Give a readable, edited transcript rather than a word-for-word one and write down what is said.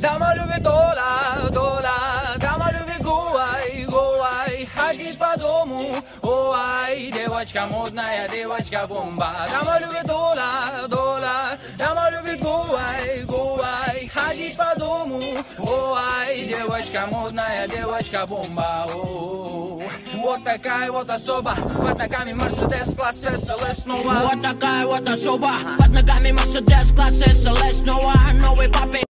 Дама любит дола, дама любит гуай, ходить по дому, ой, девочка модная, девочка бомба. Дама любит дола, дама любит гуай, ходить по дому, ой, девочка модная, девочка бомба. Вот такая вот особа, под ногами Мерседес класс SLS снова. Вот такая вот особа, под ногами Мерседес класс SLS снова. Новый папе.